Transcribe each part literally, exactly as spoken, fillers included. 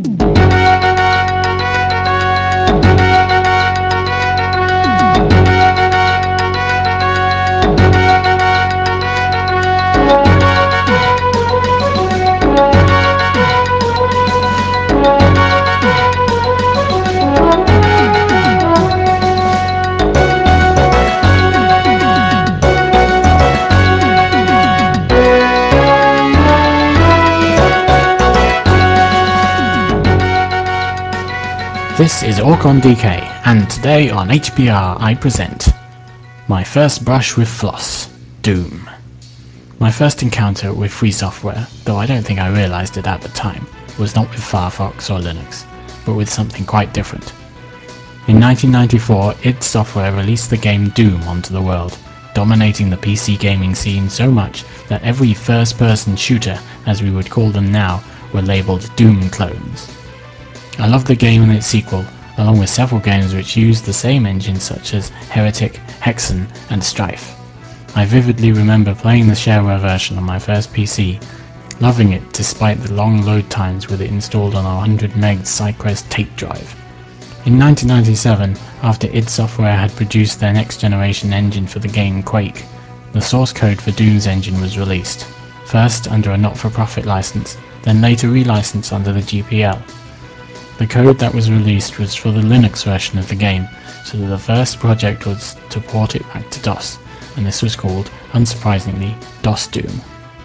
This is OrconDK, and today on H P R I present my first brush with Floss, Doom. My first encounter with free software, though I don't think I realised it at the time, was not with Firefox or Linux, but with something quite different. In nineteen ninety-four, id Software released the game Doom onto the world, dominating the P C gaming scene so much that every first-person shooter, as we would call them now, were labelled Doom clones. I loved the game and its sequel, along with several games which used the same engine such as Heretic, Hexen, and Strife. I vividly remember playing the shareware version on my first P C, loving it despite the long load times with it installed on a one hundred meg SideQuest tape drive. In nineteen ninety-seven, after id Software had produced their next generation engine for the game Quake, the source code for Doom's engine was released, first under a not-for-profit license, then later relicensed under the G P L. The code that was released was for the Linux version of the game, so that the first project was to port it back to DOS, and this was called, unsurprisingly, DOS Doom.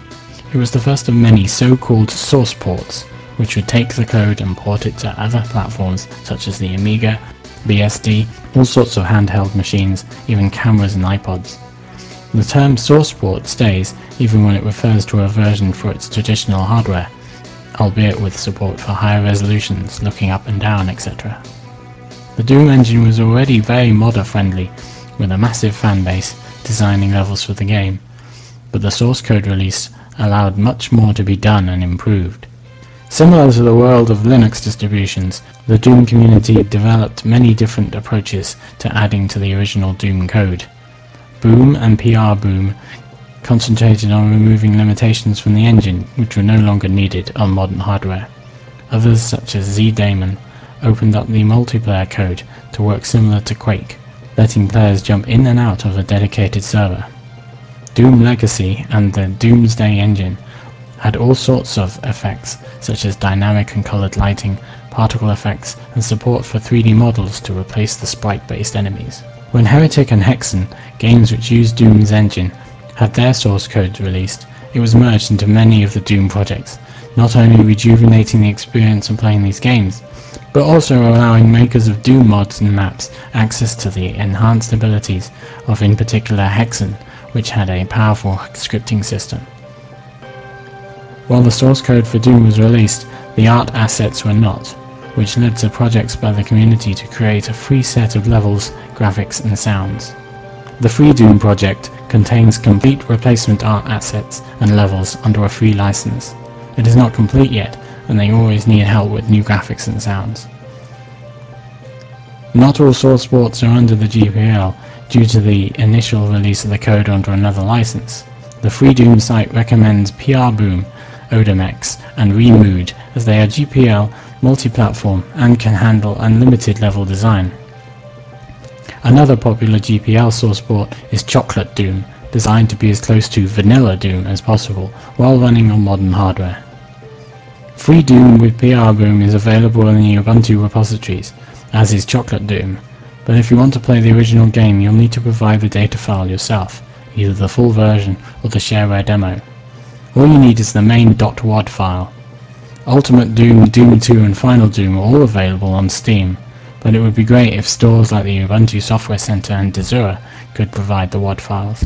It was the first of many so-called source ports, which would take the code and port it to other platforms such as the Amiga, B S D, all sorts of handheld machines, even cameras and iPods. The term source port stays even when it refers to a version for its traditional hardware, albeit with support for higher resolutions, looking up and down, et cetera. The Doom engine was already very modder friendly, with a massive fanbase designing levels for the game, but the source code release allowed much more to be done and improved. Similar to the world of Linux distributions, the Doom community developed many different approaches to adding to the original Doom code. Boom and P R Boom concentrated on removing limitations from the engine which were no longer needed on modern hardware. Others, such as ZDaemon, opened up the multiplayer code to work similar to Quake, letting players jump in and out of a dedicated server. Doom Legacy and the Doomsday engine had all sorts of effects, such as dynamic and coloured lighting, particle effects, and support for three D models to replace the sprite-based enemies. When Heretic and Hexen, games which used Doom's engine, had their source codes released, it was merged into many of the Doom projects, not only rejuvenating the experience of playing these games, but also allowing makers of Doom mods and maps access to the enhanced abilities of, in particular, Hexen, which had a powerful scripting system. While the source code for Doom was released, the art assets were not, which led to projects by the community to create a free set of levels, graphics, and sounds. The Free Doom project contains complete replacement art assets and levels under a free license. It is not complete yet, and they always need help with new graphics and sounds. Not all source ports are under the G P L due to the initial release of the code under another license. The Free Doom site recommends P R Boom, Odamex, and Remood as they are G P L, multi-platform, and can handle unlimited level design. Another popular G P L source port is Chocolate Doom, designed to be as close to vanilla Doom as possible while running on modern hardware. Free Doom with P R Boom is available in the Ubuntu repositories, as is Chocolate Doom, but if you want to play the original game you'll need to provide the data file yourself, either the full version or the shareware demo. All you need is the main .wad file. Ultimate Doom, Doom two and Final Doom are all available on Steam, but it would be great if stores like the Ubuntu Software Center and Desura could provide the W A D files.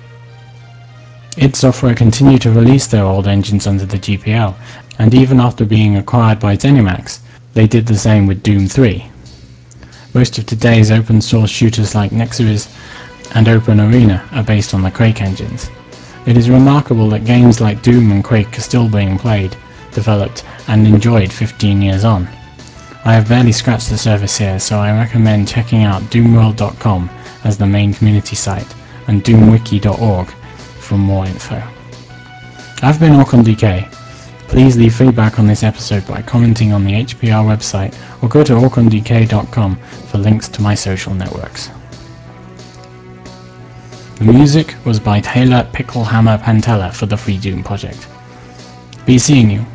id Software continued to release their old engines under the G P L, and even after being acquired by ZeniMax, they did the same with Doom three. Most of today's open source shooters like Nexus and Open Arena are based on the Quake engines. It is remarkable that games like Doom and Quake are still being played, developed, and enjoyed fifteen years on. I have barely scratched the surface here, so I recommend checking out doomworld dot com as the main community site, and doom wiki dot org for more info. I've been OrconDK. Please leave feedback on this episode by commenting on the H P R website or go to orcon d k dot com for links to my social networks. The music was by Taylor Picklehammer Pantella for the Free Doom project. Be seeing you.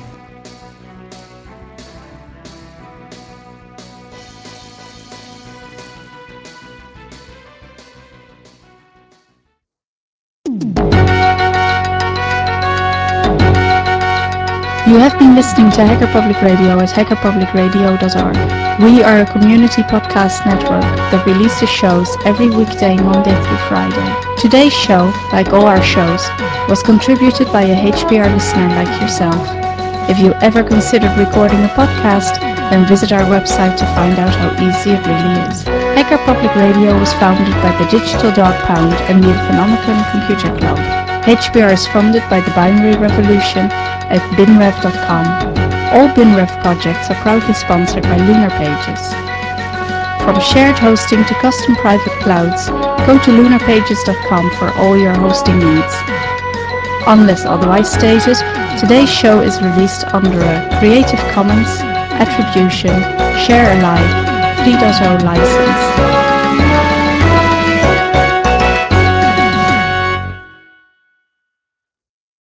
You have been listening to Hacker Public Radio at hacker public radio dot org. We are a community podcast network that releases shows every weekday, Monday through Friday. Today's show, like all our shows, was contributed by a H P R listener like yourself. If you ever considered recording a podcast, then visit our website to find out how easy it really is. Hacker Public Radio was founded by the Digital Dog Pound and the Economicon Computer Club. H P R is funded by the Binary Revolution at binrev dot com. All BinRev projects are proudly sponsored by Lunar Pages. From shared hosting to custom private clouds, go to lunar pages dot com for all your hosting needs. Unless otherwise stated, today's show is released under a Creative Commons Attribution Share Alike three point oh license.